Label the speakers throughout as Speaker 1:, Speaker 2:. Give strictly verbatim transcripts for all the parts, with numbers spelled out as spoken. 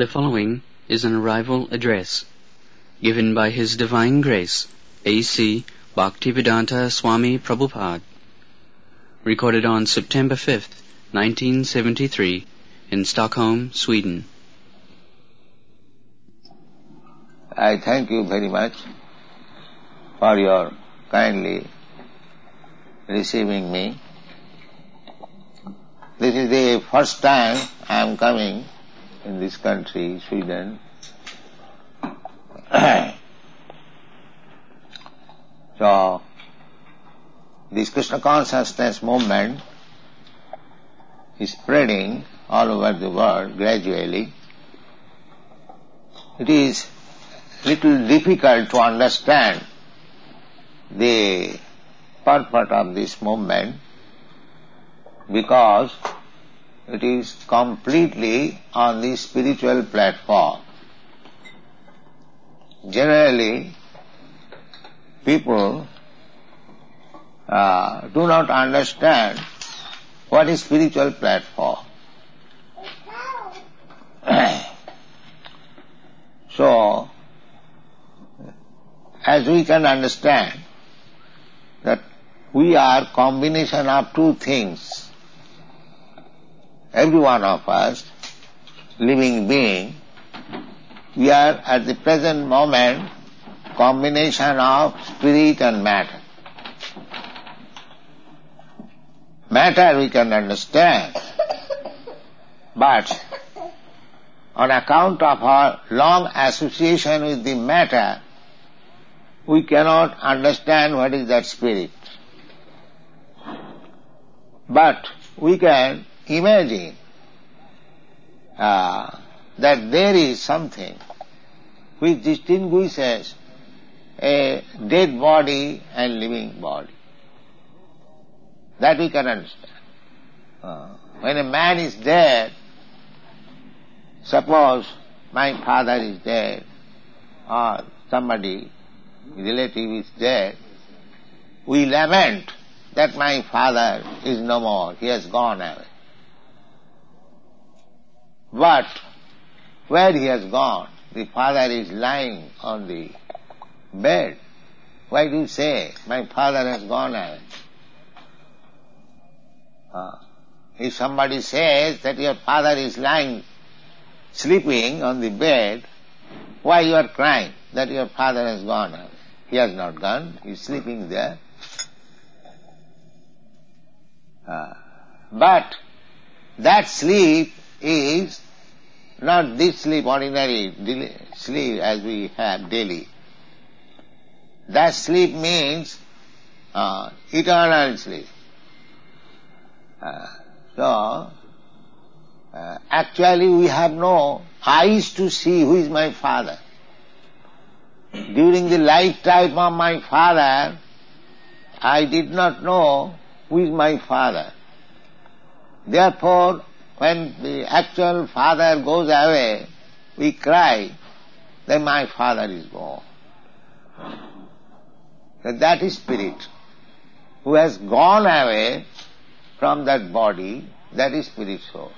Speaker 1: The following is an arrival address given by His Divine Grace, A C Bhaktivedanta Swami Prabhupada, recorded on September fifth, nineteen seventy-three, in Stockholm, Sweden.
Speaker 2: I thank you very much for your kindly receiving me. This is the first time I am coming in this country, Sweden. So, this Krishna consciousness movement is spreading all over the world gradually. It is little difficult to understand the purport of this movement because it is completely on the spiritual platform. Generally, people uh, do not understand what is spiritual platform. So, as we can understand that we are combination of two things. Every one of us, living being, we are at the present moment combination of spirit and matter. Matter we can understand, but on account of our long association with the matter, we cannot understand what is that spirit. But we can imagine uh, that there is something which distinguishes a dead body and living body. That we can understand. Uh, when a man is dead, suppose my father is dead or somebody, relative is dead, we lament that my father is no more, he has gone away. But where he has gone, the father is lying on the bed. Why do you say, my father has gone away? Uh, if somebody says that your father is lying, sleeping on the bed, why you are crying that your father has gone away? He has not gone, he is sleeping there. Uh, but that sleep is not this sleep, ordinary sleep as we have daily. That sleep means uh, eternal sleep. Uh, so, uh, actually we have no eyes to see who is my father. During the lifetime of my father, I did not know who is my father. Therefore, when the actual father goes away, we cry that my father is gone. That is spirit. Who has gone away from that body, that is spirit soul.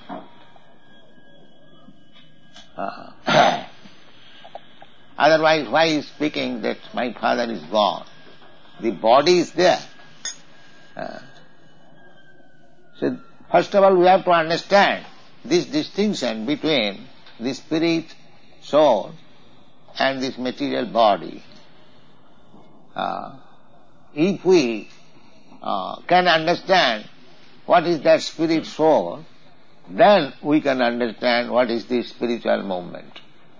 Speaker 2: Uh, Otherwise, why is speaking that my father is gone? The body is there. Uh, so, first of all, we have to understand this distinction between the spirit, soul, and this material body. Uh, if we uh, can understand what is that spirit soul, then we can understand what is the spiritual movement.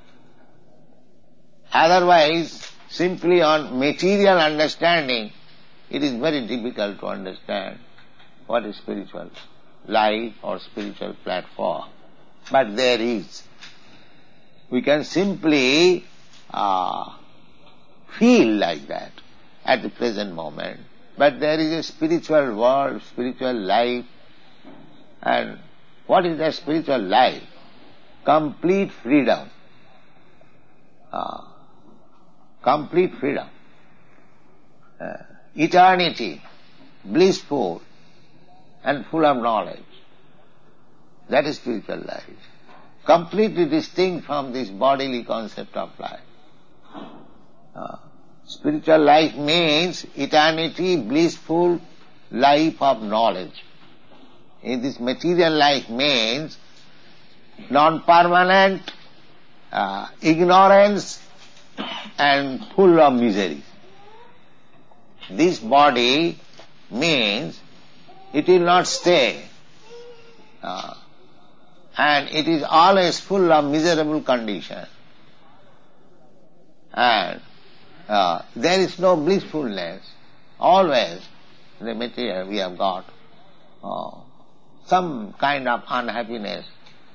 Speaker 2: Otherwise, simply on material understanding, it is very difficult to understand what is spiritual life or spiritual platform. But there is. We can simply uh, feel like that at the present moment. But there is a spiritual world, spiritual life. And what is that spiritual life? Complete freedom. Uh, complete freedom. Uh, eternity, blissful, and full of knowledge. That is spiritual life. completely distinct from this bodily concept of life. Uh, spiritual life means eternity, blissful life of knowledge. In this material life means non-permanent, uh, ignorance and full of misery. This body means it will not stay, uh, and it is always full of miserable condition, and uh, there is no blissfulness. Always in the material we have got uh, some kind of unhappiness.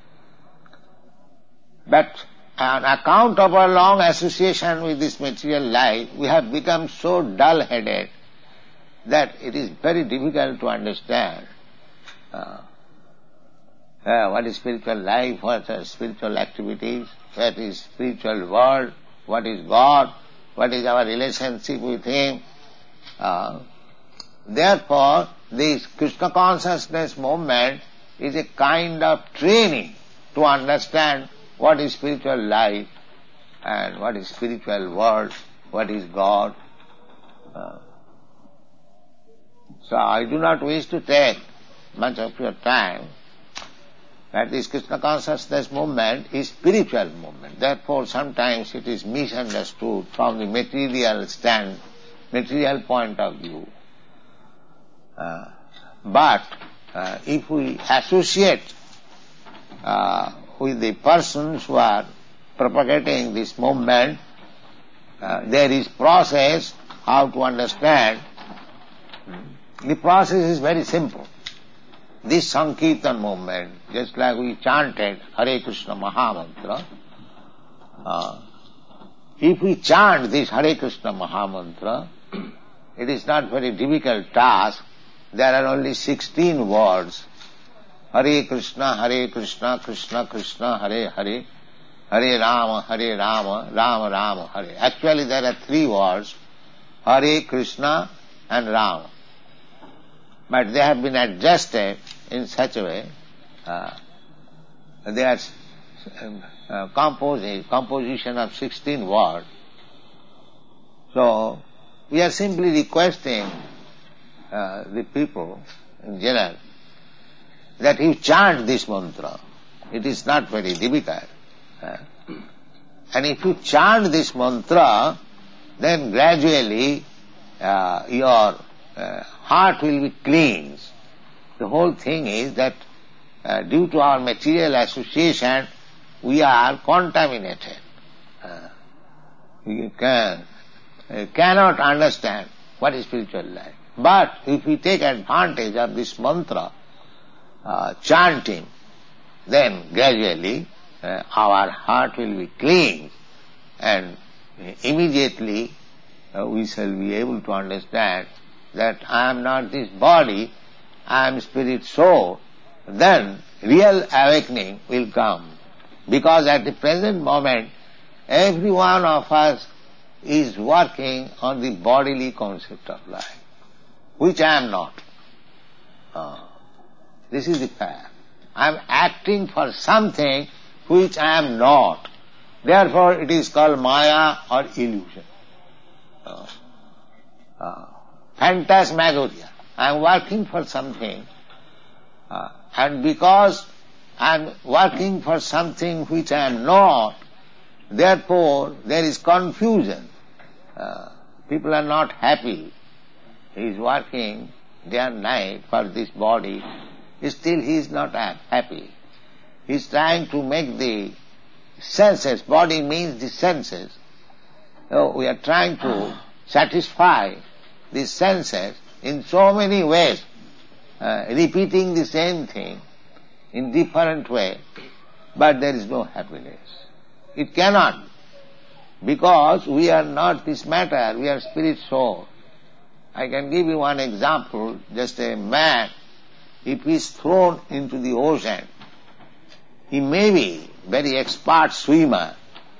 Speaker 2: But on account of our long association with this material life, we have become so dull-headed that it is very difficult to understand uh, uh, what is spiritual life, what are spiritual activities, what is spiritual world, what is God, what is our relationship with Him. Uh, therefore, this Krishna consciousness movement is a kind of training to understand what is spiritual life and what is spiritual world, what is God. Uh, so I do not wish to take much of your time, but this Krishna consciousness movement is spiritual movement. Therefore sometimes it is misunderstood from the material stand, material point of view. Uh, but uh, if we associate uh, with the persons who are propagating this movement, uh, there is process how to understand. The process is very simple. This Sankirtan movement, just like we chanted Hare Krishna Mahamantra, uh, if we chant this Hare Krishna Mahamantra, it is not very difficult task. There are only sixteen words. Hare Krishna, Hare Krishna, Krishna Krishna, Hare Hare, Hare Rama, Hare Rama, Rama Rama, Hare. Actually there are three words, Hare Krishna and Rama. But they have been adjusted in such a way, uh, they are uh, composing, composition of sixteen words. So, we are simply requesting uh, the people in general that you chant this mantra. It is not very difficult. Uh, and if you chant this mantra, then gradually uh, your uh, heart will be cleansed. The whole thing is that uh, due to our material association, we are contaminated. Uh, we can, uh, cannot understand what is spiritual life. But if we take advantage of this mantra, uh, chanting, then gradually uh, our heart will be cleansed, and immediately uh, we shall be able to understand that I am not this body, I am spirit soul. Then real awakening will come. Because at the present moment, every one of us is working on the bodily concept of life, which I am not. Uh, this is the fact. I am acting for something which I am not. Therefore it is called Maya or illusion. Uh, uh, phantasmagoria. I am working for something, uh, and because I am working for something which I am not, therefore there is confusion. Uh, people are not happy. He is working day and night for this body, still he is not happy. He is trying to make the senses, body means the senses. So we are trying to satisfy the senses in so many ways, uh, repeating the same thing in different way, but there is no happiness. It cannot, because we are not this matter, we are spirit soul. I can give you one example, just a man, if he is thrown into the ocean, he may be very expert swimmer,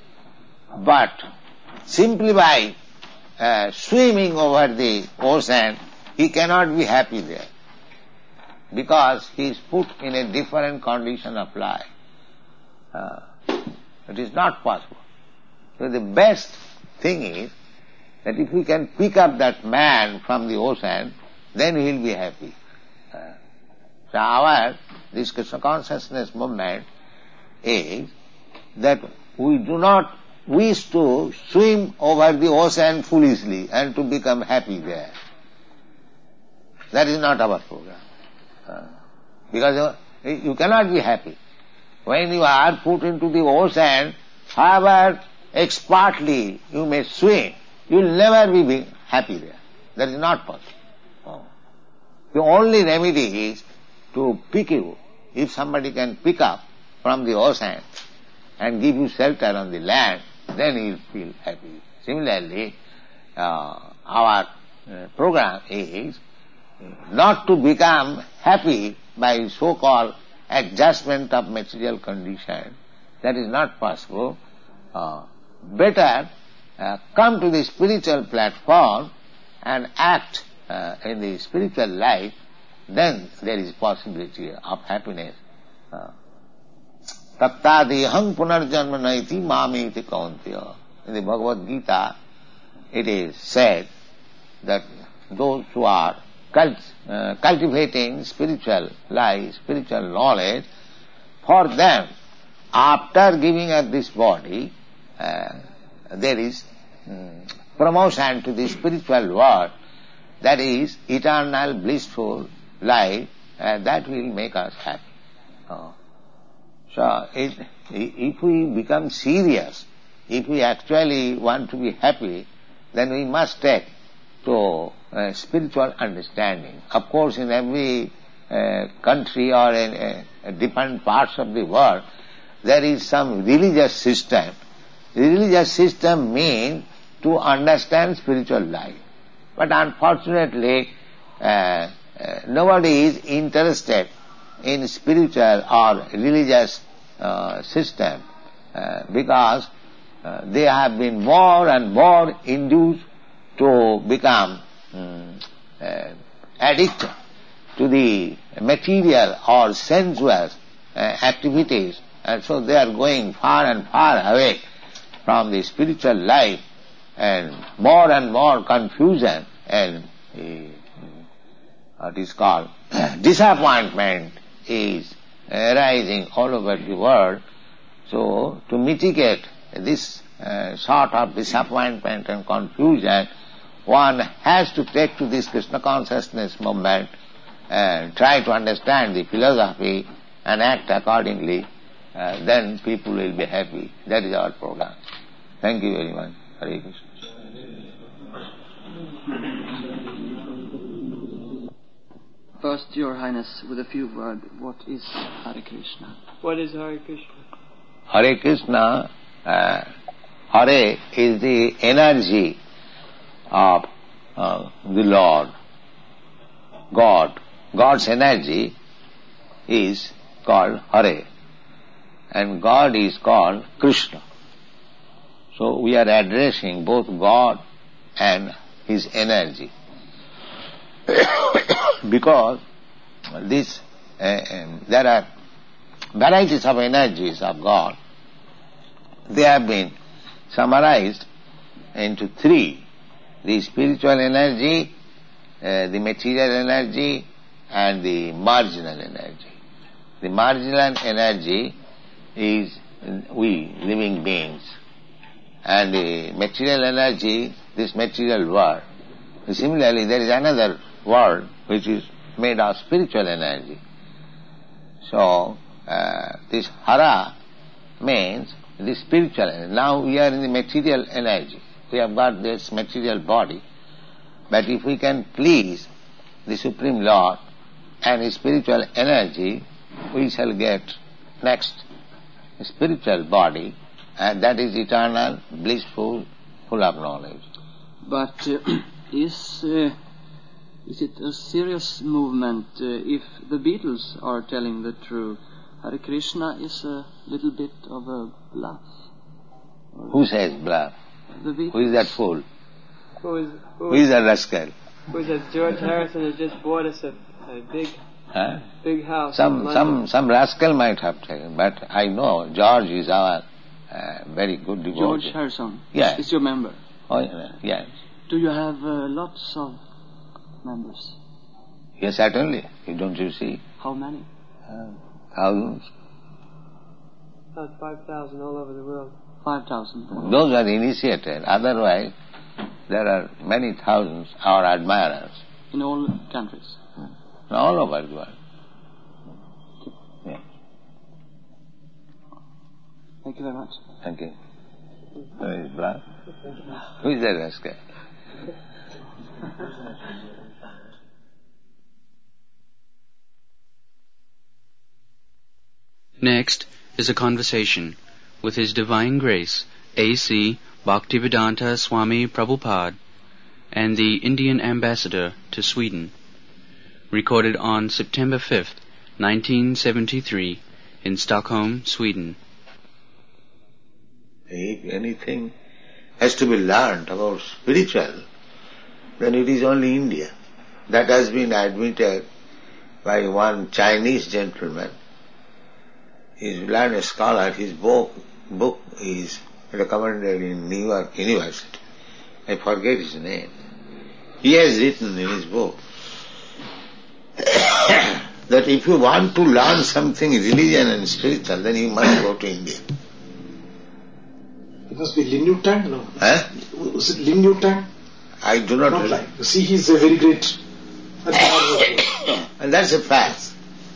Speaker 2: but simply by uh, swimming over the ocean, he cannot be happy there, because he is put in a different condition of life. Uh, it is not possible. So the best thing is that if we can pick up that man from the ocean, then he will be happy. Uh, so our, this Krishna consciousness movement is that we do not wish to swim over the ocean foolishly and to become happy there. That is not our program. Uh, because you, you cannot be happy. When you are put into the ocean, however expertly you may swim, you will never be happy there. That is not possible. Oh. The only remedy is to pick you. If somebody can pick up from the ocean and give you shelter on the land, then you will feel happy. Similarly, uh, our uh, program is not to become happy by so-called adjustment of material condition. That is not possible. Uh, better uh, come to the spiritual platform and act uh, in the spiritual life, then there is possibility of happiness. Tattadeham punarjanma naiti mamiti kaunteya. In the Bhagavad Gita, it is said that those who are cult, uh, cultivating spiritual life, spiritual knowledge, for them, after giving up this body, uh, there is um, promotion to the spiritual world, that is eternal blissful life, and that will make us happy. Uh, so, it, if we become serious, if we actually want to be happy, then we must take to uh, spiritual understanding. Of course, in every uh, country or in uh, different parts of the world, there is some religious system. The religious system means to understand spiritual life. But unfortunately, uh, uh, nobody is interested in spiritual or religious uh, system uh, because uh, they have been more and more induced to become um, uh, addicted to the material or sensual uh, activities, and so they are going far and far away from the spiritual life, and more and more confusion and uh, what is called disappointment is arising all over the world. So, to mitigate this uh, sort of disappointment and confusion, one has to take to this Krishna consciousness movement and try to understand the philosophy and act accordingly. Uh, then people will be happy. That is our program. Thank you very much. Hare Krishna.
Speaker 3: First, Your Highness, with a few words, what is Hare Krishna?
Speaker 4: What is Hare Krishna?
Speaker 2: Hare Krishna, uh, Hare is the energy of uh, the Lord, God. God's energy is called Hare, and God is called Krishna. So we are addressing both God and His energy. Because this, uh, um, there are varieties of energies of God. They have been summarized into three: the spiritual energy, uh, the material energy, and the marginal energy. The marginal energy is we, living beings, and the material energy, this material world. Similarly, there is another world which is made of spiritual energy. So, uh, this hara means the spiritual energy. Now we are in the material energy. We have got this material body, but if we can please the Supreme Lord and His spiritual energy, we shall get next spiritual body, and that is eternal, blissful, full of knowledge.
Speaker 3: But uh, is uh, is it a serious movement uh, if the Beatles are telling the truth? Hare Krishna is a little bit of a bluff.
Speaker 2: Who says bluff?
Speaker 3: The Beatles.
Speaker 2: Who is that fool?
Speaker 4: Who is, who,
Speaker 2: Who is that rascal?
Speaker 4: who is that George Harrison has just bought us a, a big
Speaker 2: Huh?
Speaker 3: Big house.
Speaker 2: Some, some, some rascal might have taken, but I know George is our uh, very good devotee.
Speaker 3: George Harrison.
Speaker 2: Yes.
Speaker 3: Is your member.
Speaker 2: Oh, yeah, yes.
Speaker 3: Do you have uh, lots of members?
Speaker 2: Yes, certainly. Don't you see?
Speaker 3: How many?
Speaker 2: Uh, thousands.
Speaker 3: About five thousand all over the world. Five thousand.
Speaker 2: Those are initiated. Otherwise, there are many thousands, our admirers.
Speaker 3: In all countries?
Speaker 2: All over the world. Yeah.
Speaker 3: Thank you very much.
Speaker 2: Thank you. Where is Brad? Who is that rascal?
Speaker 1: Next is a conversation with His Divine Grace A C Bhaktivedanta Swami Prabhupada and the Indian Ambassador to Sweden, recorded on September fifth, nineteen seventy-three, in Stockholm, Sweden.
Speaker 2: If anything has to be learned about spiritual, then it is only India. That has been admitted by one Chinese gentleman. He is a learned scholar. His book, book is recommended in New York University. I forget his name. He has written in his book that if you want to learn something religion and spiritual, then you must go to India.
Speaker 4: It must be Lin Yu Tang, no?
Speaker 2: Huh?
Speaker 4: Was it Lin Yu Tang?
Speaker 2: I do not,
Speaker 4: Not
Speaker 2: really.
Speaker 4: like. You see, he's a very great
Speaker 2: And that's a fact.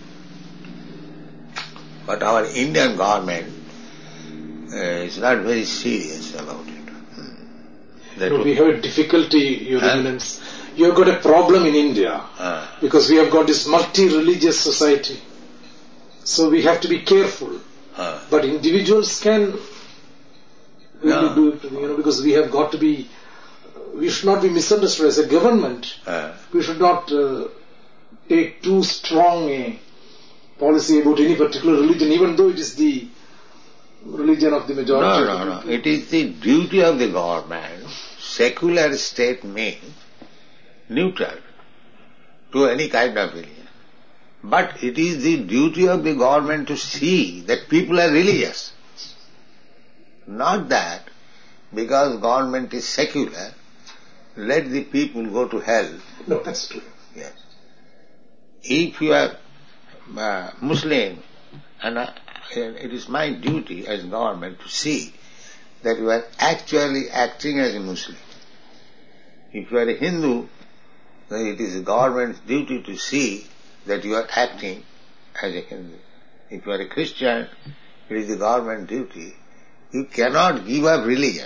Speaker 2: But our Indian government uh, is not very serious about it. That
Speaker 4: no, we have a difficulty, Your
Speaker 2: Huh?
Speaker 4: Eminence. You have got a problem in India
Speaker 2: uh,
Speaker 4: because we have got this multi-religious society. So we have to be careful.
Speaker 2: uh,
Speaker 4: But individuals can really
Speaker 2: No.
Speaker 4: do it, you know, because we have got to be, we should not be misunderstood as a government.
Speaker 2: uh,
Speaker 4: We should not uh, take too strong a policy about any particular religion, even though it is the religion of the majority.
Speaker 2: no, no, no. It is the duty of the government. Secular state means neutral to any kind of religion. But it is the duty of the government to see that people are religious. Not that because government is secular, let the people go to hell.
Speaker 4: No, that's true.
Speaker 2: Yes. If you are uh, Muslim, and uh, it is my duty as government to see that you are actually acting as a Muslim. If you are a Hindu, then it is the government's duty to see that you are acting as a Hindu. If you are a Christian, it is the government's duty. You cannot give up religion.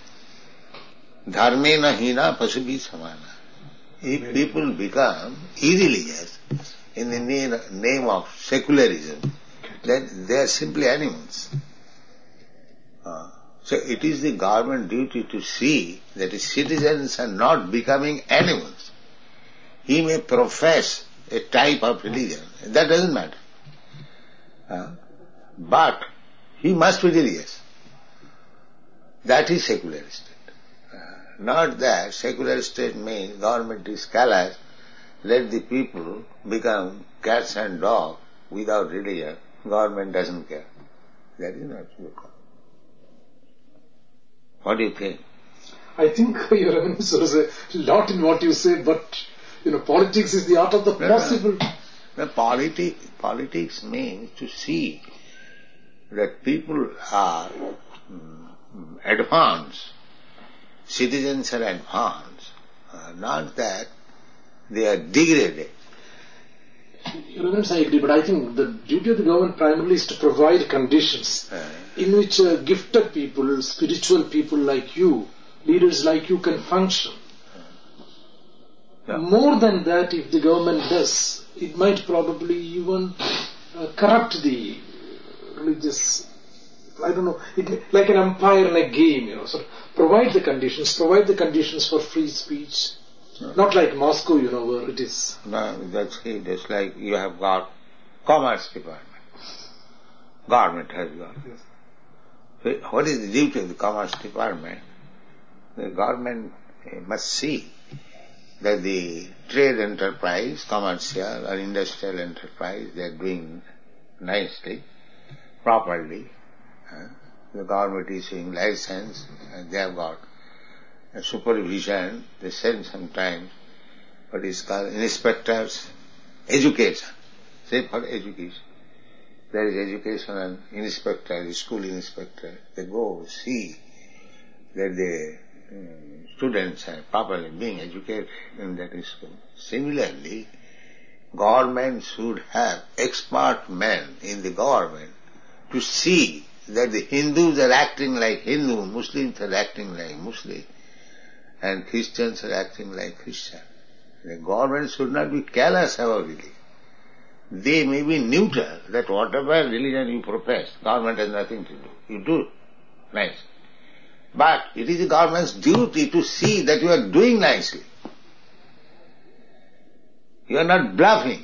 Speaker 2: Dharme na hina pasubhi samana. If people become irreligious in the name of secularism, then they are simply animals. Uh, so it is the government duty to see that the citizens are not becoming animals. He may profess a type of religion, that doesn't matter. Uh, but he must be religious. That is secular state. Uh, not that secular state means government is callous, let the people become cats and dogs without religion. Government doesn't care. That is not true. What do you think?
Speaker 4: I think, Your Eminence, there is a lot in what you say, but, you know, politics is the art of the
Speaker 2: No, no.
Speaker 4: possible.
Speaker 2: The politi- politics means to see that people are mm, advanced, citizens are advanced, uh, not that they are degraded.
Speaker 4: Your Eminence, I agree, but I think the duty of the government primarily is to provide conditions
Speaker 2: Uh,
Speaker 4: in which uh, gifted people, spiritual people like you, leaders like you can function.
Speaker 2: Yeah.
Speaker 4: More than that, if the government does, it might probably even uh, corrupt the religious, I don't know, it, may- like an umpire in a game, you know, so provide the conditions, provide the conditions for free speech.
Speaker 2: Yeah.
Speaker 4: Not like Moscow, you know, where it is.
Speaker 2: No, that's it. It's like you have got commerce department. Government has got. So what is the duty of the commerce department? The government eh, must see that the trade enterprise, commercial or industrial enterprise, they are doing nicely, properly. Uh, the government is issuing license, and they have got a supervision. They send sometimes what is called inspectors, education, say for education. There is educational inspector, school inspector. They go see that the um, students are properly being educated in that school. Similarly, government should have expert men in the government to see that the Hindus are acting like Hindu, Muslims are acting like Muslim, and Christians are acting like Christian. The government should not be careless about religion. They may be neutral, that whatever religion you profess, government has nothing to do. You do nice. But it is the government's duty to see that you are doing nicely. You are not bluffing.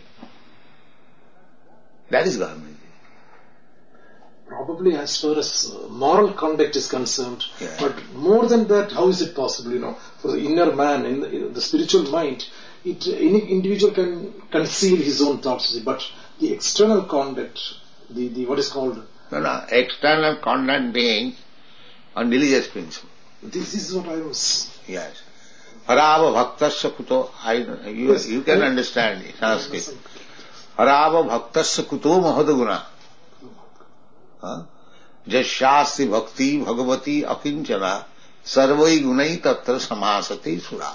Speaker 2: That is government.
Speaker 4: Probably as far as uh, moral conduct is concerned,
Speaker 2: Yeah.
Speaker 4: but more than that, how is it possible, you know, for the inner man, in the, in the spiritual mind, it, any individual can conceal his own thoughts, but the external conduct, the, the what is called...
Speaker 2: No, no, external conduct being on religious principle.
Speaker 4: This is what I was...
Speaker 2: Yes. Harava bhaktasya kuto, I, you,
Speaker 4: Yes.
Speaker 2: you can understand it, Sanskrit. Harava bhaktasya kuto mahadaguna. Jasyasti bhakti bhagavati akinchana sarvai gunai tatra samasati sura.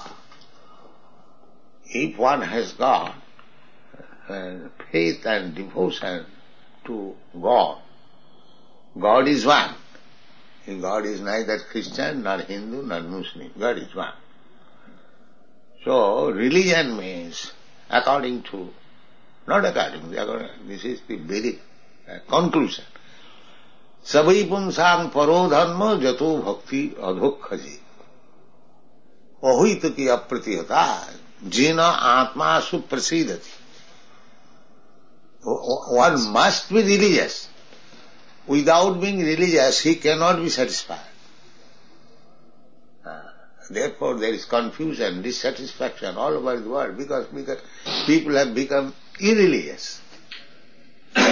Speaker 2: If one has got uh, faith and devotion to God, God is one. God is neither Christian, nor Hindu, nor Muslim. God is one. So, religion means, according to, not according to, this is the very uh, conclusion. Sabai punsang paro dharma jato bhakti adhokhaji. Ahuita ki apratihata jina atma suprasidati. One must be religious. Without being religious, he cannot be satisfied. Uh, therefore, there is confusion, dissatisfaction all over the world because, because people have become irreligious. uh,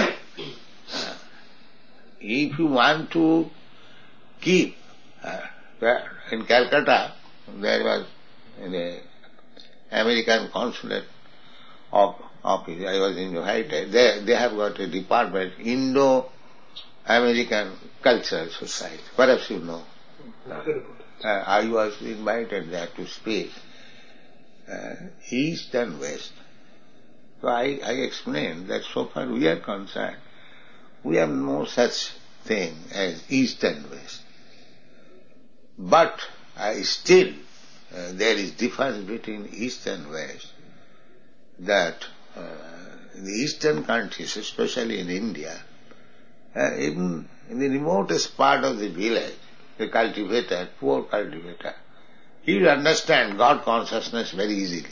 Speaker 2: if you want to keep, uh, in Calcutta, there was an American consulate office, I was invited. They, they have got a department, Indo American Cultural Society. Perhaps you know. Uh, I was invited there to speak. Uh, East and West. So I, I explained that so far we are concerned, we have no such thing as East and West. But I still, uh, there is difference between East and West, that uh, in the eastern countries, especially in India, Uh, even in the remotest part of the village, the cultivator, poor cultivator, he will understand God consciousness very easily.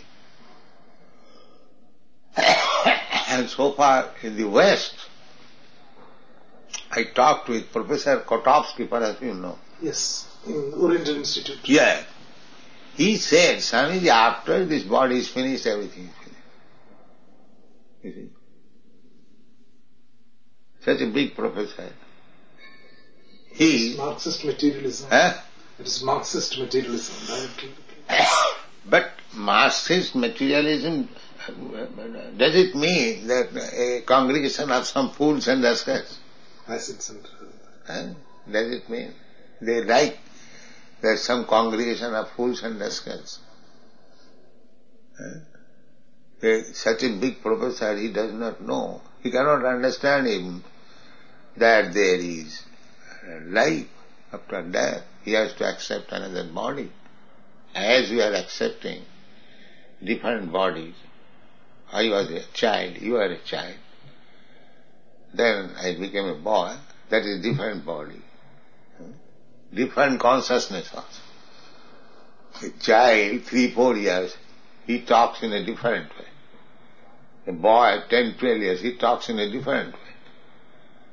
Speaker 2: And so far in the West, I talked with Professor Kotovsky, perhaps you know.
Speaker 4: Yes, in Oriental Institute.
Speaker 2: Yeah. He said, Swamiji, after this body is finished, everything is finished. You see? Such a big professor. He...
Speaker 4: It's Marxist materialism.
Speaker 2: Huh?
Speaker 4: It is Marxist materialism. Directly.
Speaker 2: But Marxist materialism, does it mean that a congregation of some fools and rascals?
Speaker 4: As it's in,
Speaker 2: Huh? Does it mean? They like that some congregation of fools and rascals. Huh? They, such a big professor, he does not know. He cannot understand him that there is life after death. He has to accept another body. As we are accepting different bodies. I was a child, you are a child. Then I became a boy, that is a different body. Different consciousness also. A child, three, four years, he talks in a different way. A boy, ten, twelve years, he talks in a different way.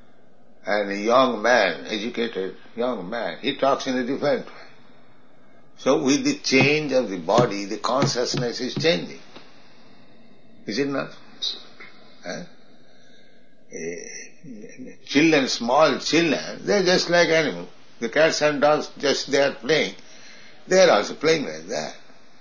Speaker 2: And a young man, educated young man, he talks in a different way. So with the change of the body, the consciousness is changing. Is it not? Huh? Uh, children, small children, they are just like animals. The cats and dogs, just they are playing. They are also playing like that.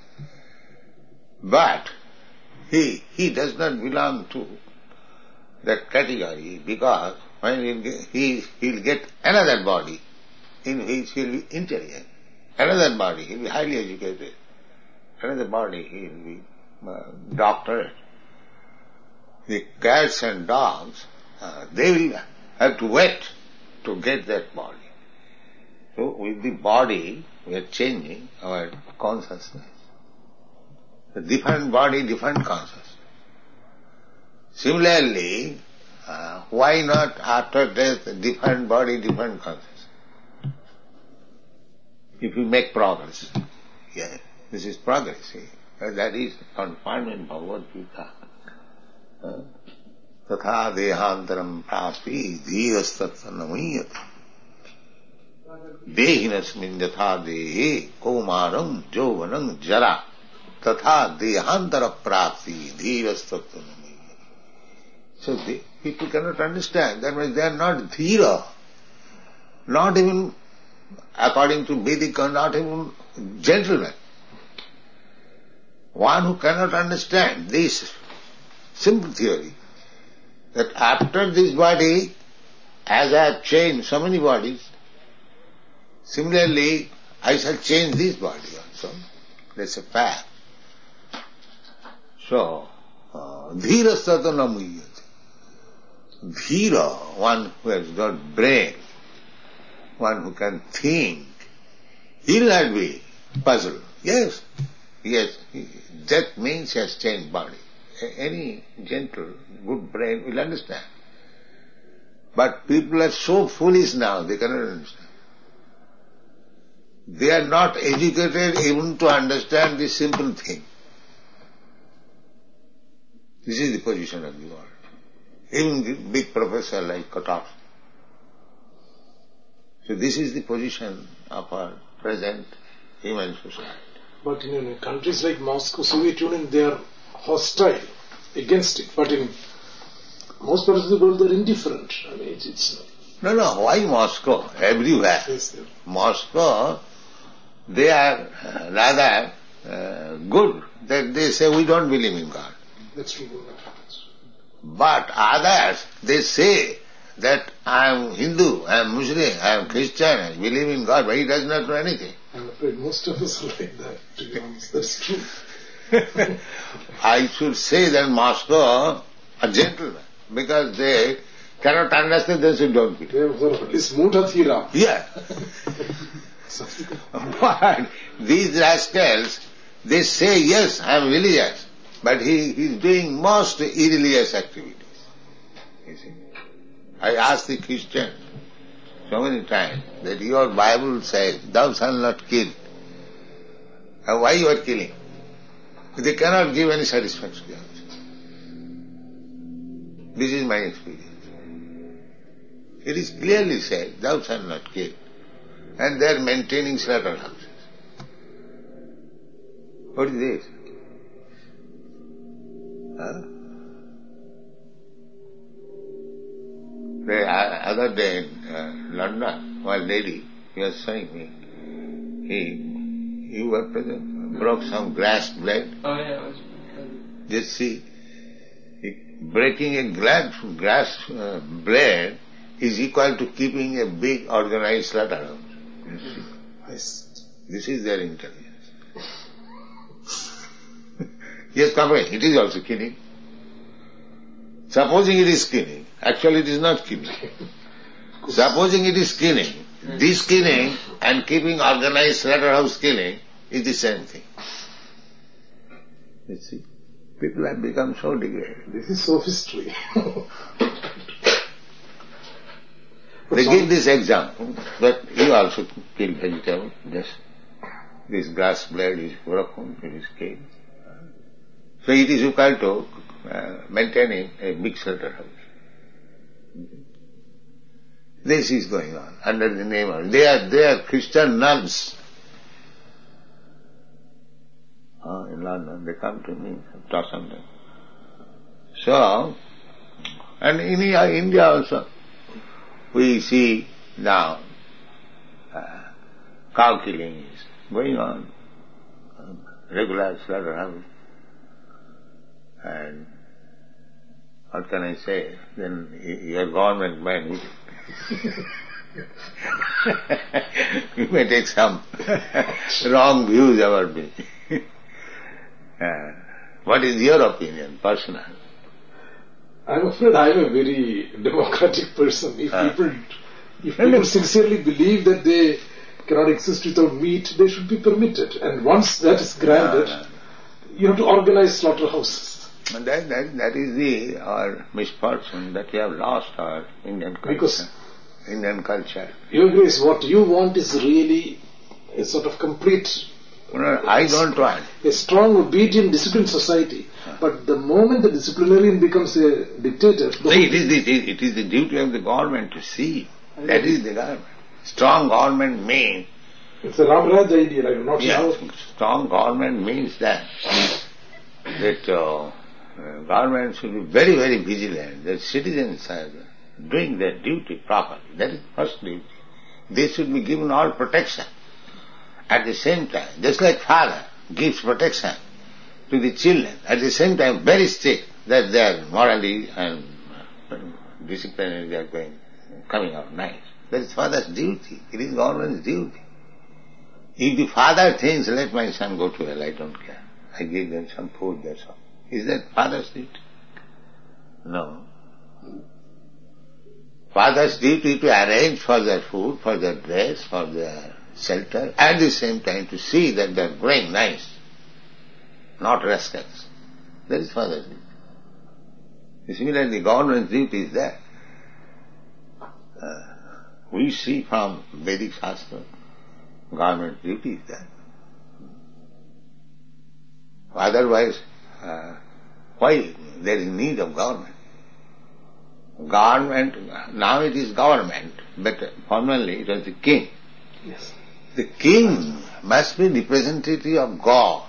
Speaker 2: But he he does not belong to that category, because when he'll get, he he'll get another body in which he'll be intelligent, another body he'll be highly educated, another body he'll be uh, doctorate. The cats and dogs, uh, they will have to wait to get that body. So with the body, we are changing our consciousness. The different body, different consciousness. Similarly, uh, why not after death, different body, different consciousness? If we make progress, yes, this is progress. See? That is confirmed in Bhagavad Gita. Tatha dehantaram praspi dhirastatsanamiyat dehinasmin yatha dehe kaumaram jovanam jara tatha dehantara praspi dhirastatsanamiyat. So the people cannot understand. That means they are not dhira, not even according to Vedic, not even gentlemen. One who cannot understand this simple theory, that after this body, as I have changed so many bodies, similarly I shall change this body also. That's a fact. So, dhira sadhana muyate. Dhira, one who has got brain, one who can think, he will not be puzzled. Yes, yes, that means he has changed body. Any gentle, good brain will understand. But people are so foolish now, they cannot understand. They are not educated even to understand this simple thing. This is the position of the world. Even the big professor like Kotok. So this is the position of our present human society.
Speaker 4: But in, in countries like Moscow, Soviet Union, they are hostile against it. But in most parts of the world, they are indifferent. I mean, it's, it's
Speaker 2: no, no. Why Moscow? Everywhere.
Speaker 4: Yes,
Speaker 2: Moscow, they are uh, rather uh, good. That they say we don't believe in God.
Speaker 4: That's true.
Speaker 2: But others, they say that I am Hindu, I am Muslim, I am Christian, I believe in God, but he does not know anything.
Speaker 4: I'm afraid most of us are like that, to be honest. That's true.
Speaker 2: I should say that Moscow are gentlemen, because they cannot understand, they should don't believe.
Speaker 4: It's Mutathira.
Speaker 2: Yeah. But these rascals, they say, yes, I am religious, but he is doing most irreligious activities. You see? I asked the Christian so many times that your Bible says, thou shalt not kill. And why you are killing? They cannot give any satisfaction. This is my experience. It is clearly said, thou shalt not kill. And they are maintaining slaughterhouses. What is this? Huh? The other day in uh, London, one lady, he was showing me, he, you were present, broke some glass blade.
Speaker 3: Oh yeah, I was.
Speaker 2: Just see, he, breaking a glass, glass uh, blade is equal to keeping a big organized slaughterhouse.
Speaker 4: Yes.
Speaker 2: This is their intelligence. Yes, come away, it is also killing. Supposing it is killing, actually it is not killing. Supposing it is killing, this killing and keeping organized slaughterhouse killing is the same thing. You see, people have become so degraded.
Speaker 4: This is sophistry.
Speaker 2: They give this example that you also kill vegetable, just this grass blade is broken, it is killed. So it is equal to uh, maintaining a big slaughterhouse. This is going on under the name of, they are, they are Christian nuns. uh, in London. They come to me, talk something. So, and in India also, we see now uh, cow killing is going on, um, regular slaughterhouse. And what can I say? Then your government man, you may take some wrong views about me. uh, what is your opinion, personal?
Speaker 4: I'm afraid I'm a very democratic person. If uh, people, if people sincerely believe that they cannot exist without meat, they should be permitted. And once that is granted, uh, you have to organize slaughterhouses.
Speaker 2: And that, that, that is the our misfortune that we have lost our Indian culture.
Speaker 4: Because
Speaker 2: Indian culture.
Speaker 4: Your Grace, what you want is really a sort of complete...
Speaker 2: No, I don't want.
Speaker 4: A strong, obedient, disciplined society. Huh. But the moment the disciplinarian becomes a dictator...
Speaker 2: See, it is, the, it is the duty of the government to see. That is the government. Strong government means...
Speaker 4: It's a Ram Raj idea, like not
Speaker 2: yeah,
Speaker 4: now.
Speaker 2: Strong government means that, that uh, uh, government should be very, very vigilant, that citizens are doing their duty properly. That is first duty. They should be given all protection. At the same time, just like father gives protection to the children, at the same time very strict that they are morally and disciplinary, they are going, coming out nice. That is father's duty. It is government's duty. If the father thinks, let my son go to hell, I don't care. I give them some food, that's all. Is that father's duty? No. Father's duty to arrange for their food, for their dress, for their shelter, at the same time to see that they are growing nice, not rascals. That is father's duty. Similarly, the government's duty is that. Uh, we see from Vedic Shastra, government's duty is that. Otherwise, uh, why there is need of government? Government, now it is government, but formerly it was the king.
Speaker 4: Yes.
Speaker 2: The king must be representative of God.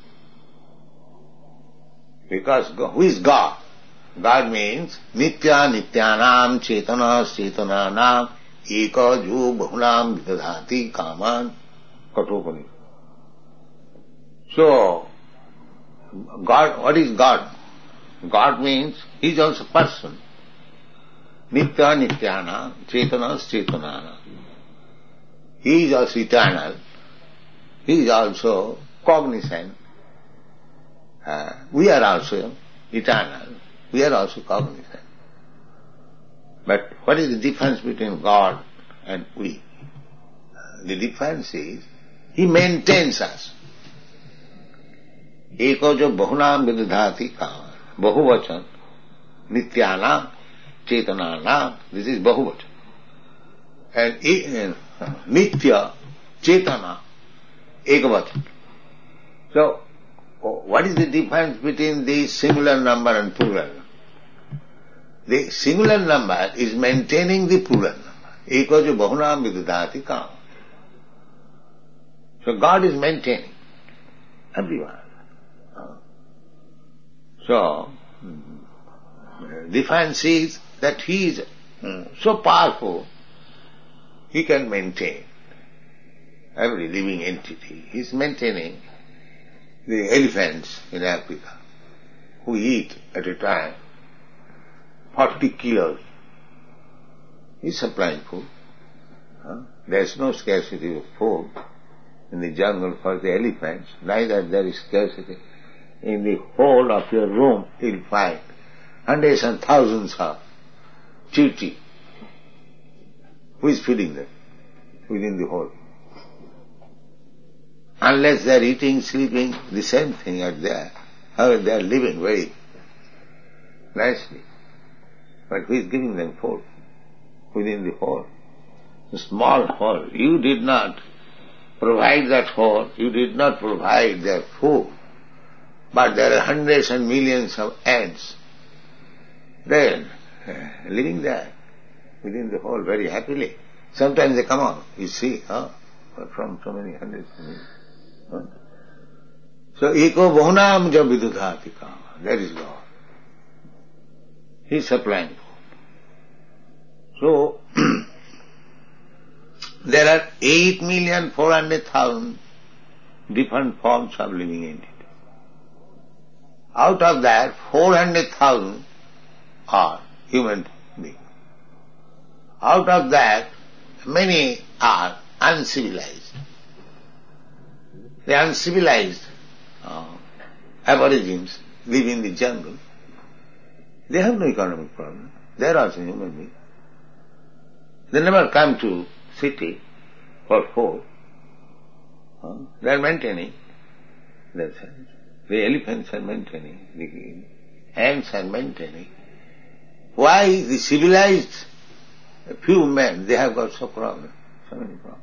Speaker 2: Because God, who is God? God means Nitya Nityanam Chetana Chetananam Eka Jo Bahulam Vidadhati Kaman Katopani. So, God, what is God? God means He is also person. Nitya Nityana Chetana Chetanana. He is also eternal. He is also cognizant. Uh, we are also eternal. We are also cognizant. But what is the difference between God and we? Uh, the difference is, He maintains us. Eko jo bahunam vidadhati kama. Bahuvachan. Nityanam. Chetananam. This is bahuvachan. And uh, Nitya, Chetana, Ekavachan. So, what is the difference between the singular number and plural? The singular number is maintaining the plural number. Eko jo bahunam vidadhati kama. So God is maintaining everyone. So, difference is that He is so powerful, He can maintain every living entity. He is maintaining the elephants in Africa who eat at a time forty kilos. He is supplying food. Huh? There is no scarcity of food in the jungle for the elephants, neither there is scarcity. In the whole of your room you'll find hundreds and thousands of chiti. Who is feeding them within the hole? Unless they are eating, sleeping, the same thing are there. However, they are living very nicely. But who is giving them food? Within the hole. A small hole. You did not provide that hole. You did not provide their food. But there are hundreds and millions of ants. They are uh, living there within the hole very happily. Sometimes they come out, you see, huh? From so many hundreds of millions. Huh? So, eko bahunam ja vidudhati kama. That is God. He is supplying food. So, there are eight million four hundred thousand different forms of living entities. Out of that, four hundred thousand are human beings. Out of that, many are uncivilized. The uncivilized uh, aborigines live in the jungle. They have no economic problem. They are also human beings. They never come to city for food. Uh, they are maintaining. That's it. The elephants are maintaining. The ants are maintaining. Why the civilized few men, they have got so problem, so many problems?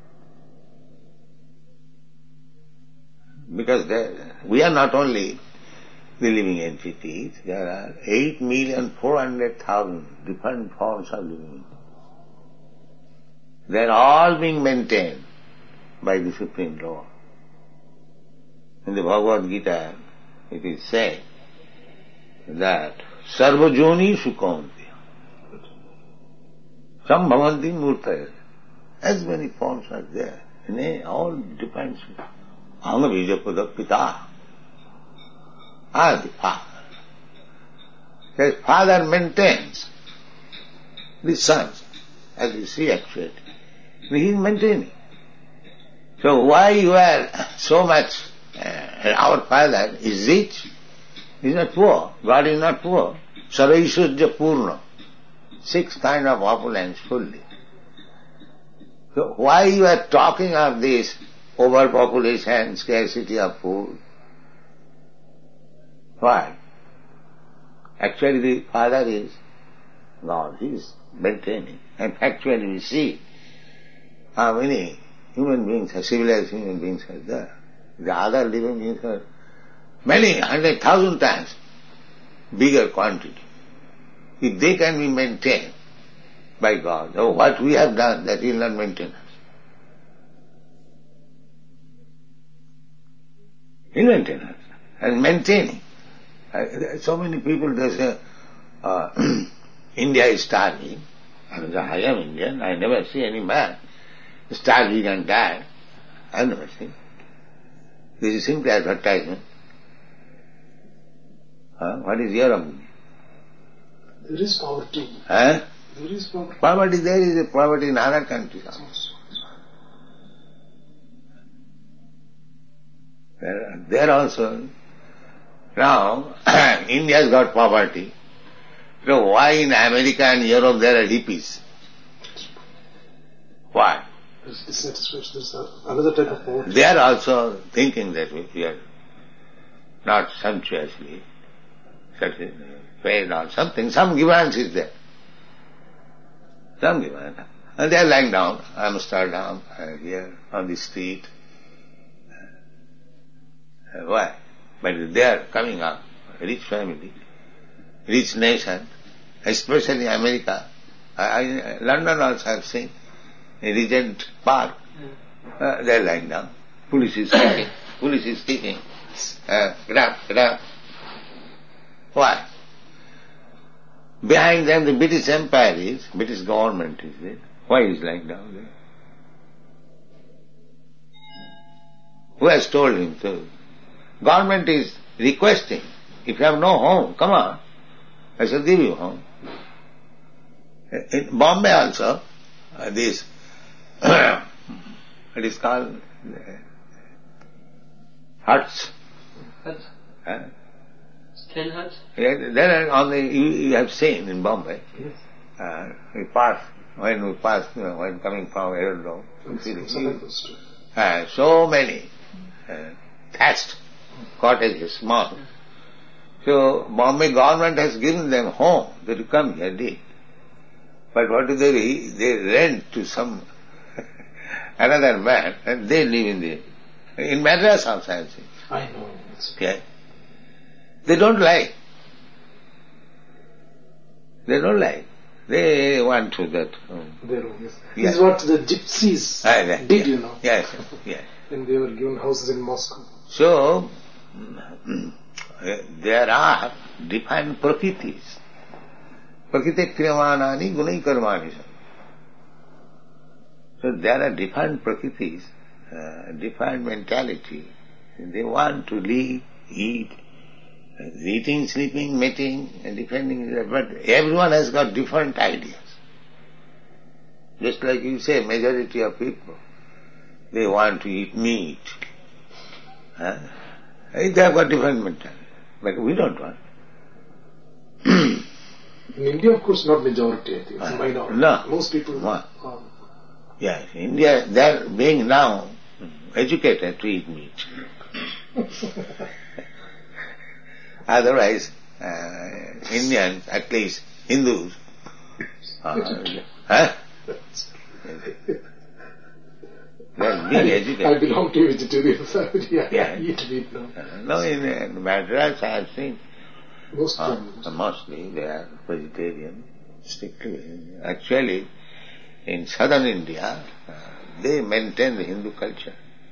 Speaker 2: Because they, we are not only the living entities, there are eight million four hundred thousand different forms of living entities. They are all being maintained by the Supreme Lord. In the Bhagavad Gita, it is said that Sarvajoni Sukaunti Sambhavanti Murtaya. As many forms are there. And they all depends on the Vijapada Pita. Ah, the father. The father maintains the sons, as you see actually. He is maintaining. So why you are so much, uh, our father is rich, he is not poor, God is not poor. Saraishurja Purna, six kind of opulence fully. So why you are talking of this overpopulation, scarcity of food? Why? Actually the father is God, he is maintaining. And actually we see how many human beings, civilized human beings are there. The other living beings are many, hundred thousand times bigger quantity. If they can be maintained by God, oh, what we have done, that will not maintain us. He will maintain us. And maintaining. So many people, they say, uh, India is starving. I mean, I am Indian, I never see any man starving and die. I never see. This is simply advertisement. Huh? What is your opinion?
Speaker 4: There is poverty.
Speaker 2: Huh?
Speaker 4: There is poverty.
Speaker 2: Poverty, there is a poverty in other countries also. There, there also. Now, India has got poverty. So why in America and Europe there are hippies? Why?
Speaker 4: Dissatisfaction is another type of poverty.
Speaker 2: They are also thinking that we are not sumptuously fed or something. Some grievance is there. Some grievance. And they are lying down, Amsterdam, uh, here on the street. Uh, why? But they are coming up, rich family, rich nation, especially America. I, I, London also I have seen, in Regent Park, uh, they are lying down. Police is kicking, police is kicking. Uh, grab, grab. Why? Behind them the British Empire is, British government is there. Why is lying down there? Who has told him to? Government is requesting, if you have no home, come on, I shall give you home. In Bombay also, uh, this, it is called uh, huts.
Speaker 3: Huts?
Speaker 2: Huh?
Speaker 3: Ten huts?
Speaker 2: Yeah, there are on the, you, you have seen in Bombay,
Speaker 4: Yes.
Speaker 2: uh, we pass, when we pass, you know, when coming from aerodrome, uh, so many uh, thatched cottages, small. So Bombay government has given them home, they to come here, did. But what do they do? They rent to some another man and they live in the, in Madras also I think.
Speaker 4: I know.
Speaker 2: Okay. They don't like. They don't like. They want to that. Um,
Speaker 4: Their own, yes.
Speaker 2: Yeah.
Speaker 4: This is what the gypsies
Speaker 2: ah, yeah,
Speaker 4: did,
Speaker 2: yeah.
Speaker 4: you know.
Speaker 2: Yes, yes.
Speaker 4: When they were given houses in Moscow.
Speaker 2: So, there are defined prakritis. Prakriti kriyamanani gunai karmani. So there are defined prakritis, uh, defined mentality. They want to live, eat, eating, sleeping, mating, and defending, but everyone has got different ideas. Just like you say, majority of people, they want to eat meat. Huh? They have got different mentality, but we don't want.
Speaker 4: In India, of course, not majority, I think, it's a minority.
Speaker 2: No.
Speaker 4: Most people
Speaker 2: want.
Speaker 4: Um,
Speaker 2: Yes, India, they are being now educated to eat meat. Otherwise, uh, Indians, at least Hindus, uh, huh? They are being educated.
Speaker 4: I belong to a vegetarian family. Yeah,
Speaker 2: Yeah.
Speaker 4: I eat meat now.
Speaker 2: Uh, no, in uh, Madras I have seen,
Speaker 4: Most
Speaker 2: uh,
Speaker 4: families.
Speaker 2: mostly they are vegetarian, strictly. Actually, in southern India, uh, they maintain the Hindu culture.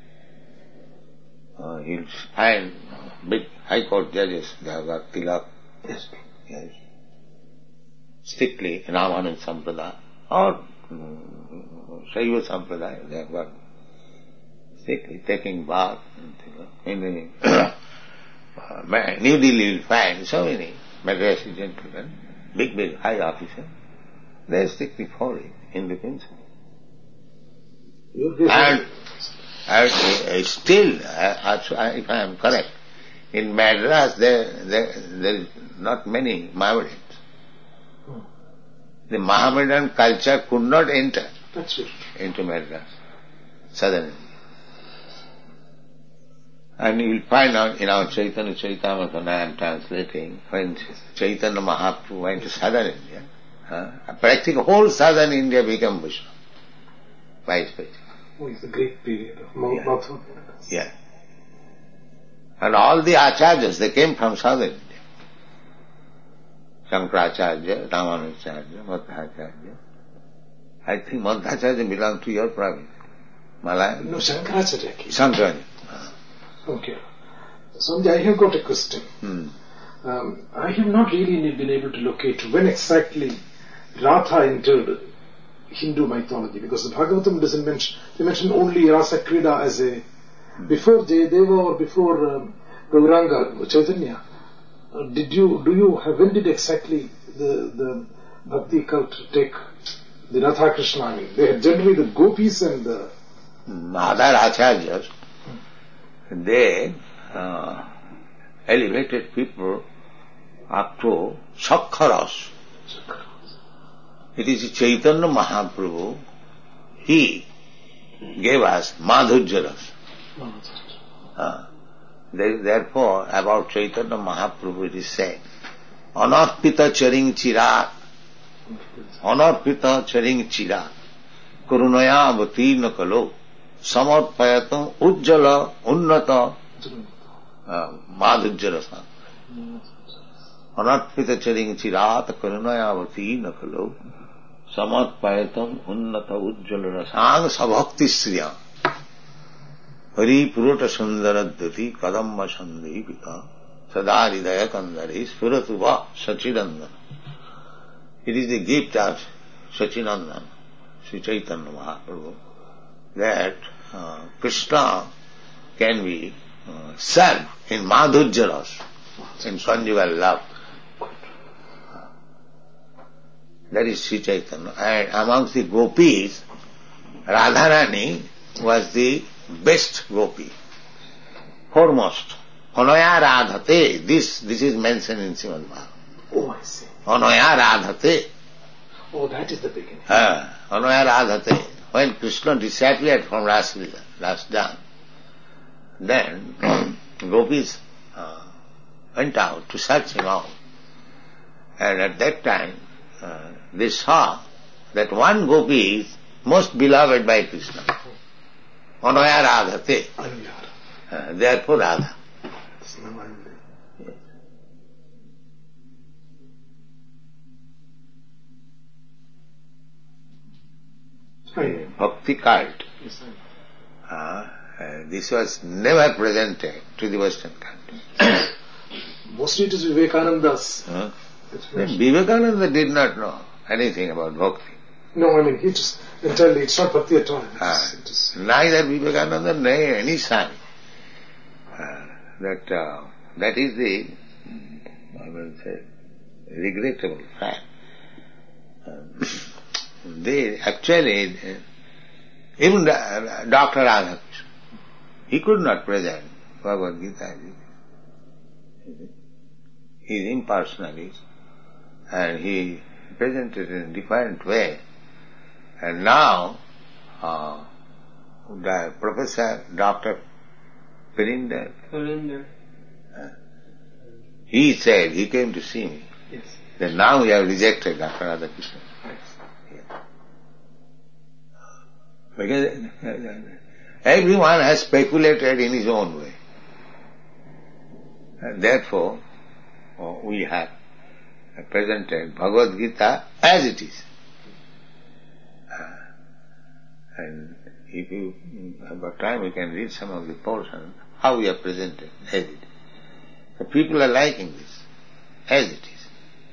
Speaker 2: Uh, you'll find big high court judges, they have got tilak,
Speaker 4: Yes.
Speaker 2: yes, strictly Ramanand Sampradaya or um, Shaiva Sampradaya, they have got strictly taking bath. In the uh, New Delhi you'll find so many Madrasi gentlemen, big, big high officers, they strictly follow Hindu principle.
Speaker 4: You're
Speaker 2: And, and uh, still, uh, if I am correct, in Madras there, there, there is not many Mohammedans.
Speaker 4: Hmm.
Speaker 2: The Mohammedan culture could not enter
Speaker 4: That's it.
Speaker 2: into Madras, southern India. And you will find out in our Chaitanya Charitamrita, I am translating, when Chaitanya Mahaprabhu went to southern India, huh, practically whole southern India became Vaishnava by his preaching.
Speaker 4: Oh, it's a great period of Mount
Speaker 2: Yeah.
Speaker 4: Mathur.
Speaker 2: Yeah. And all the acharyas, they came from southern India. Shankaracharya, Ramanujacharya, Madhvacharya. I think Madhvacharya belongs to your province, Malaya.
Speaker 4: No, Shankaracharya came.
Speaker 2: Shankaracharya.
Speaker 4: Okay. Swamiji, I have got a question.
Speaker 2: Hmm.
Speaker 4: Um, I have not really been able to locate when exactly Radha entered Hindu mythology, because the Bhagavatam doesn't mention, they mention only Rasa Krida as a, before Jayadeva or before um, Gauranga, Chaitanya. Uh, did you, do you have, when did exactly the, the Bhakti cult take the Radha Krishna? I mean, they had generally the gopis and the...
Speaker 2: Other acharyas, they uh, elevated people up to Sakkharas. It is Chaitanya Mahaprabhu, he gave us Madhurjaras. Uh, there, therefore, about Chaitanya Mahaprabhu it is said, Anarpita charing chira, Anarpita charing chira, Karunaya avatirna kalo, Samarpayatam ujjala unnata uh, Madhurjarasa. Anarpita charing chirat karunaya avatirna kalo, Samarpayatam unnata ujjala rasang sabhakti sriya. Hari purata sundaradhati kadamma sandhi pita sadaridaya kandari spiratuva sachidandana. It is the gift of Sachinandana, Sri Chaitanya Mahaprabhu, that uh, Krishna can be uh, served in Madhurjaras, in conjugal love. That is Sri Chaitanya. And amongst the gopis, Radharani was the best gopi, foremost. Anaya Radhate, this, this is mentioned in Srimad Bhagavatam.
Speaker 4: Oh, I see.
Speaker 2: Anaya Radhate.
Speaker 4: Oh, that is the beginning.
Speaker 2: Uh, Anaya Radhate. When Krishna disappeared from Raslila, last done, then gopis uh, went out to search him out. And at that time, uh, they saw that one gopi is most beloved by Krishna. Anaya Radhate. Uh, therefore Radha. Bhakti cult. Uh, Uh, this was never presented to the Western country.
Speaker 4: Mostly it is Vivekananda's.
Speaker 2: Huh? Vivekananda did not know anything about bhakti.
Speaker 4: No, I mean, he just entirely, it's not bhakti at all. It is,
Speaker 2: Ah,
Speaker 4: it is,
Speaker 2: neither Vivekananda nor any son. Uh, that, uh, that is the, I will say, regrettable fact. Uh, they actually, uh, even uh, Doctor Radhakrishna, he could not present Bhagavad Gita. He is impersonalist and he presented in a different way. And now, uh, the Professor Doctor Pirinder,
Speaker 3: Pirinder.
Speaker 2: Uh, he said, he came to see me,
Speaker 4: yes.
Speaker 2: that now we have rejected Doctor Radhakrishna. Yeah. Because everyone has speculated in his own way. And therefore, oh, we have presented Bhagavad Gita as it is. Uh, and if you have got time, we can read some of the portions, how we have presented as it is. So people are liking this, as it is.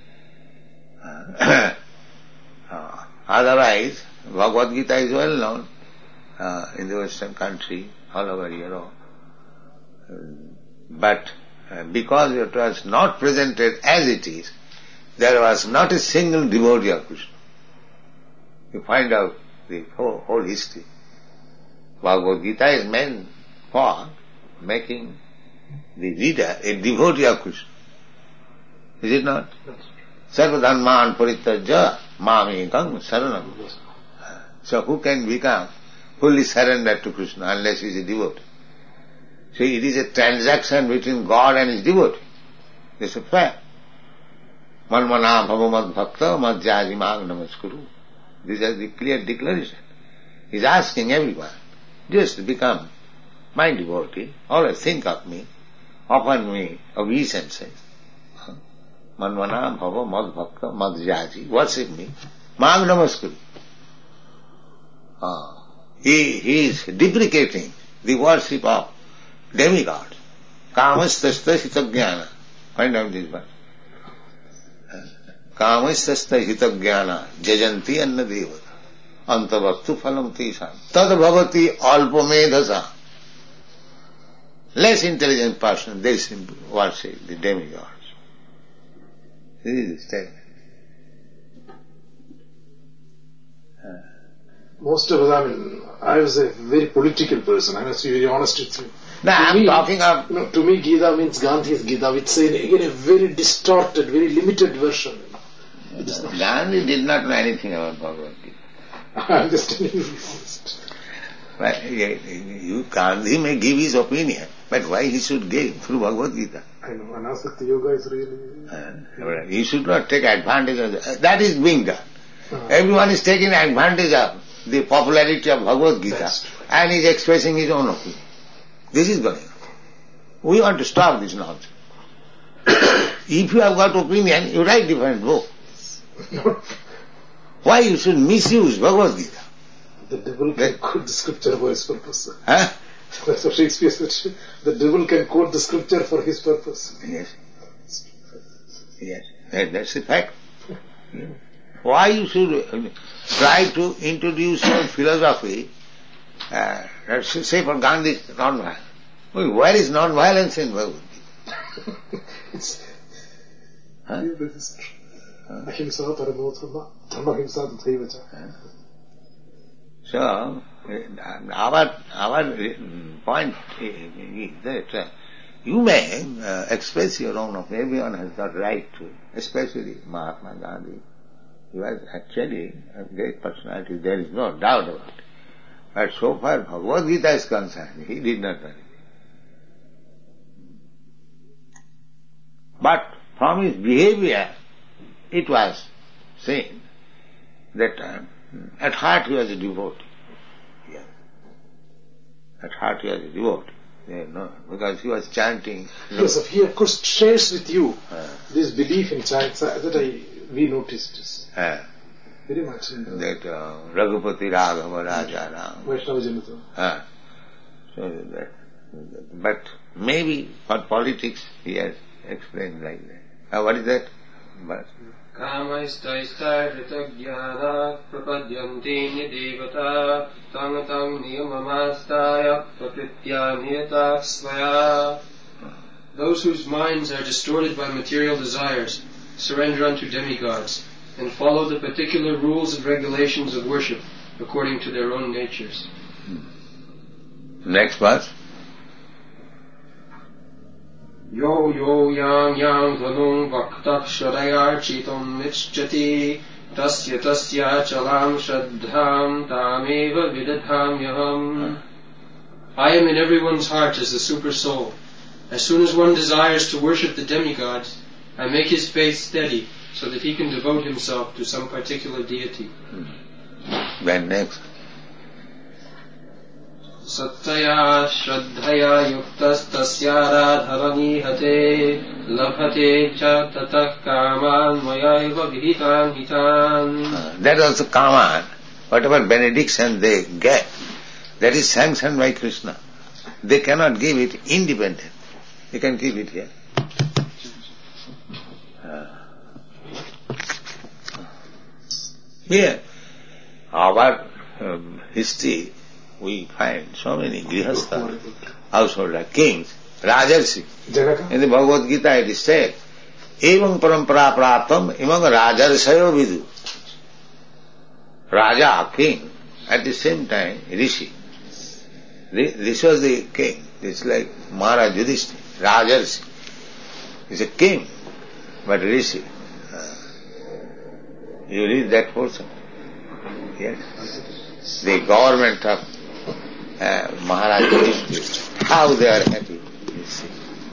Speaker 2: Uh, uh, otherwise, Bhagavad Gita is well known uh, in the Western country, all over Europe. Uh, but uh, because it was not presented as it is, there was not a single devotee of Krishna. You find out the whole, whole history. Bhagavad Gita is meant for making the reader a devotee of Krishna. Is it not? Sarvadharman parittajya mamekam saranam. So who can become fully surrendered to Krishna unless he is a devotee? So it is a transaction between God and his devotee. This is a fact. Manmana bhavamad bhakta madhyaji mag namaskuru. This is the clear declaration. He is asking everyone, just become my devotee, always think of me, offer me obeisances. Manmana bhava mad bhakta madhyaji, worship me, mag namaskuru. Ah, he, he is deprecating the worship of demigods. Kamasthasta hitagyana. Find out this one. Kamasthasta hitagyana jajanti anna devata antavaktu phalam tisam tad bhavati alpamedhasa. Less intelligent person, they simply worship the demigods. This is the statement.
Speaker 4: Most of us, I mean, I was a very political person, I must be very honest with you.
Speaker 2: No, I'm
Speaker 4: me,
Speaker 2: talking of...
Speaker 4: You know, to me, Gita means Gandhi's Gita, which is again a very distorted, very limited version. It is not.
Speaker 2: Gandhi did not know anything about Bhagavad Gita.
Speaker 4: I'm just telling you honest.
Speaker 2: But you, Gandhi may give his opinion, but why he should give through Bhagavad Gita?
Speaker 4: I know, Anasakti Yoga is really...
Speaker 2: Uh, he should not take advantage of that. That is being done.
Speaker 4: Uh,
Speaker 2: Everyone is taking advantage of the popularity of Bhagavad Gita and is expressing his own opinion. This is going on. We want to stop this nonsense. If you have got opinion, you write different book. Why you should misuse Bhagavad Gita?
Speaker 4: The devil can quote the scripture for his purpose.
Speaker 2: Huh?
Speaker 4: That's what Shakespeare said. The devil can quote the scripture for his purpose.
Speaker 2: Yes. Yes. That, that's the fact. Why you should try to introduce your philosophy, uh, let's say for Gandhi, non-violence. Well, where is non-violence in Bhagavad Gita?
Speaker 4: It's...
Speaker 2: Huh?
Speaker 4: This is true. Ahimsa paramo dharma, dharma himsa tathaiva cha.
Speaker 2: So, our, our point is that uh, you may uh, express your own opinion. Everyone has got right to, especially Mahatma Gandhi. He was actually a great personality, there is no doubt about it. But so far Bhagavad Gita is concerned, he did not know anything. But from his behavior, it was seen that uh, at heart he was a devotee. Yeah. At heart he was a devotee. Yeah, no, because he was chanting.
Speaker 4: Yes, if he of course shares with you
Speaker 2: uh,
Speaker 4: this belief in chant, that I, we noticed this.
Speaker 2: uh,
Speaker 4: Very much in the
Speaker 2: that uh, Raghupati Raghava Raja Ram.
Speaker 4: Vaishnava Janata.
Speaker 2: Uh, So that, but maybe for politics he has explained like that. Uh, what is that? But
Speaker 5: Kamaistaistairitagyanat prapadyanti nidevata tangatang niyamamastaya praprityaniyatak svaya. Those whose minds are distorted by material desires surrender unto demigods and follow the particular rules and regulations of worship according to their own natures.
Speaker 2: Next verse.
Speaker 5: Yo yo yang yang dhanung bhaktak sharayarchitam nichchati tasya tasya chalam shraddham tameva vidadhamyaham. I am in everyone's heart as the super soul. As soon as one desires to worship the demigods, I make his faith steady so that he can devote himself to some particular deity.
Speaker 2: Then next.
Speaker 5: Sattaya shraddhaya yuktas tasyaradharani hate labhate cha tatah kaman mayaiva vihitan hitan.
Speaker 2: Uh, that also kaman, whatever benediction they get, that is sanctioned by Krishna. They cannot give it independent. They can give it here. Uh, here, our um, history, we find so many grihastha, householder, kings, rajarsi. In the Bhagavad Gita it is said, Evam parampara praptam imam rajarsayo vidu. Raja, king, at the same time rishi. This was the king. It's like Maharaj Yudhishthira, rajarsi. He's a king, but rishi. Uh, you read that portion? Yes. The government of uh, Maharaj Yudhishthira, how they are happy, you see.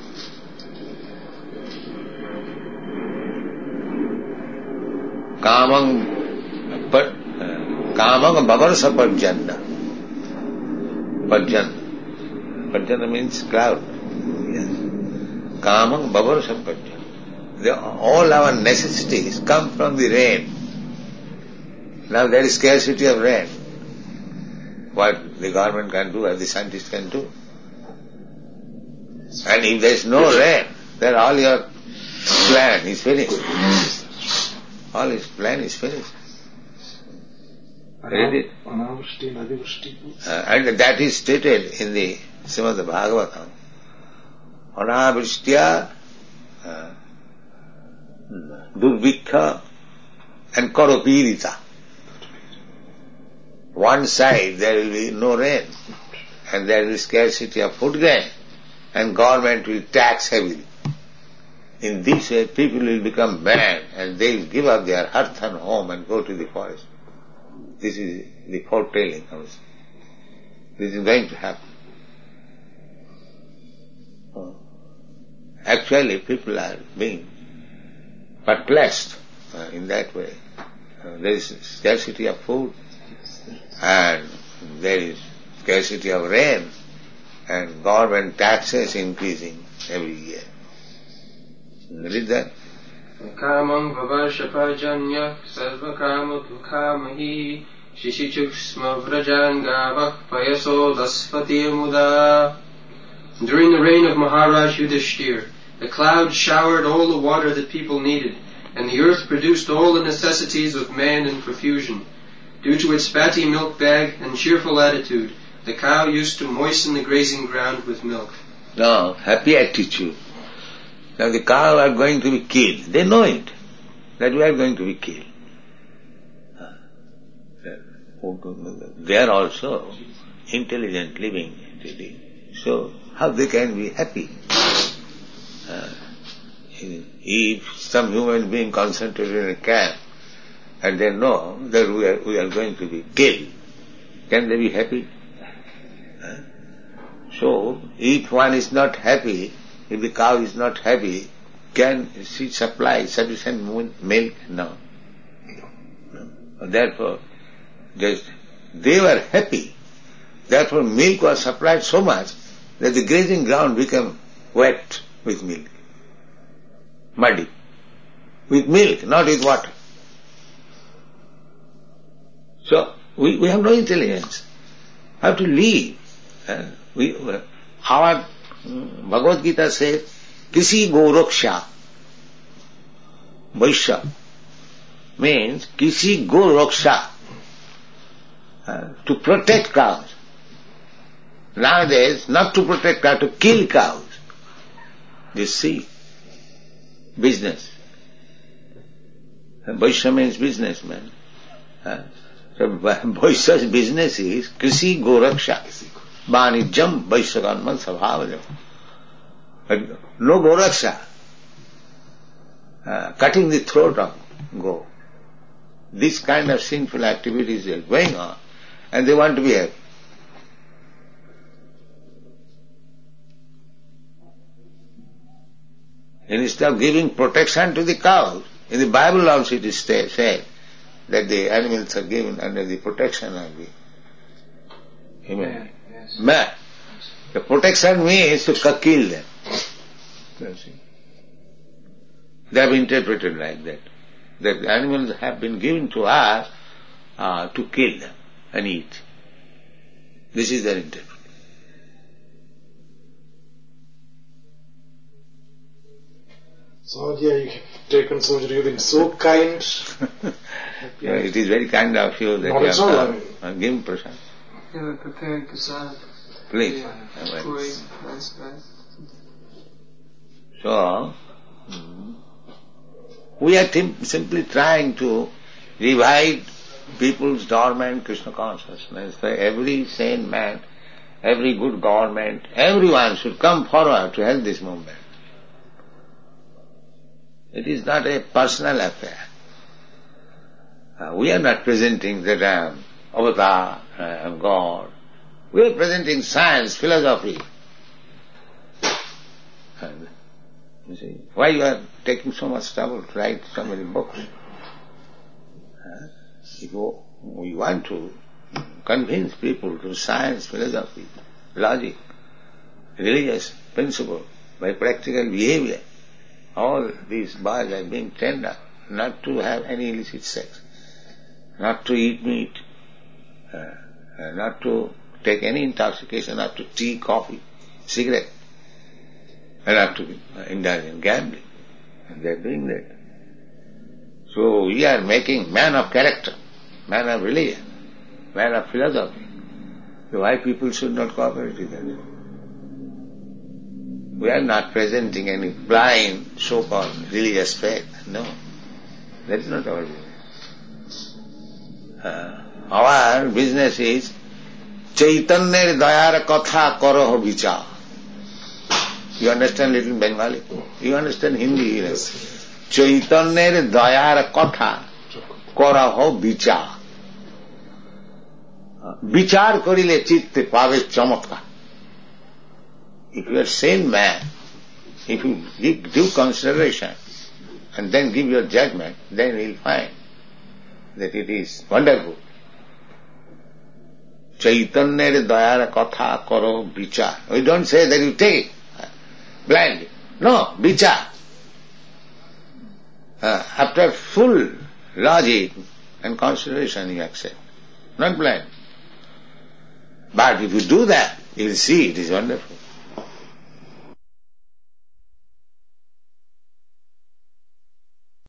Speaker 2: Kamang, but Kamang Bavarsa Parjana. Parjana. Parjana means cloud. Yes. Kamang Bavarsa Parjana. All our necessities come from the rain. Now there is scarcity of rain. What the government can do, or the scientists can do. And if there is no rain, then all your plan is finished. All his plan is finished. Read it. Uh, and that is stated in the Srimad Bhagavatam. Anavristya, uh, Durvikha and Karopirita. One side there will be no rain and there will be scarcity of food grain and government will tax heavily. In this way people will become mad and they will give up their earth and home and go to the forest. This is the foretelling also. This is going to happen. Actually people are being perplexed uh, in that way. Uh, there is scarcity of food and there is scarcity of rain and government taxes increasing every year. Read that.
Speaker 5: Kamam vavarshapajanya sarvakama dukamahi shishichuksma vrajangavah payaso daspati muda. During the reign of Maharaj Yudhishthira, the clouds showered all the water that people needed, and the earth produced all the necessities of man in profusion. Due to its fatty milk bag and cheerful attitude, the cow used to moisten the grazing ground with milk.
Speaker 2: No, happy attitude. Now the cow are going to be killed. They know it, that we are going to be killed. They are also intelligent living entity. So how they can be happy? Uh, if some human being concentrated in a camp and they know that we are, we are going to be killed, can they be happy? Uh, so if one is not happy, if the cow is not happy, can she supply sufficient milk? No. no. Therefore, just they were happy. Therefore milk was supplied so much that the grazing ground became wet with milk, muddy, with milk, not with water. So we, we have no intelligence. How to live? Uh, We, our Bhagavad Gita says, Kisi Goraksha, Vaishya, means Kisi Goraksha, uh, to protect cows. Nowadays, not to protect cows, to kill cows. You see, business. Vaishya means businessman. Uh, so Vaishya's business is Krisi Goraksha, Vanijam Vaishyakarma Sabhavajam. But no Goraksha, uh, cutting the throat of go. This kind of sinful activities are going on, and they want to be happy. Instead of giving protection to the cows, in the Bible also it is said that the animals are given under the protection of the human man. Yes. man. The protection means to kill them. They have interpreted like that. That the animals have been given to us uh, to kill them and eat. This is their interpretation.
Speaker 4: So, yeah, you have taken so much, you've been so kind.
Speaker 2: Yeah, it is very kind of you that
Speaker 4: Not
Speaker 2: you have
Speaker 4: all,
Speaker 2: come.
Speaker 4: I mean.
Speaker 2: Uh, give him prasad.
Speaker 3: Yeah, we're preparing prasad.
Speaker 2: Please.
Speaker 3: Yeah,
Speaker 2: Uh,
Speaker 3: pouring rice, rice.
Speaker 2: So, mm, we are tim- simply trying to revive people's dormant Krishna consciousness. So every sane man, every good government, everyone should come forward to help this movement. It is not a personal affair. Uh, we are not presenting that I am avatar, I am God. We are presenting science, philosophy. And you see, why you are taking so much trouble to write so many books? Uh, if you, we want to convince people to science, philosophy, logic, religious principle, by practical behavior, all these boys are being trained up not to have any illicit sex, not to eat meat, uh, uh, not to take any intoxication, not to tea, coffee, cigarette, and not to uh, indulge in gambling. And they are doing that. So we are making man of character, man of religion, man of philosophy. So why people should not cooperate with us? We are not presenting any blind so-called religious faith. No, that is not our business. Uh, our business is Chaitanya Dayar Katha Karaho Vichar. You understand little Bengali? You understand Hindi? Yes. Chaitanya Dayar Katha Karaho Vichar. Vichar korile chitte pave chamatka. If you are sane man, if you give due consideration and then give your judgment, then you will find that it is wonderful. Chaitanya dayara katha karo vichar. We don't say that you take it blindly. No, vichar. Uh, after full logic and consideration you accept, not blind. But if you do that, you will see it is wonderful.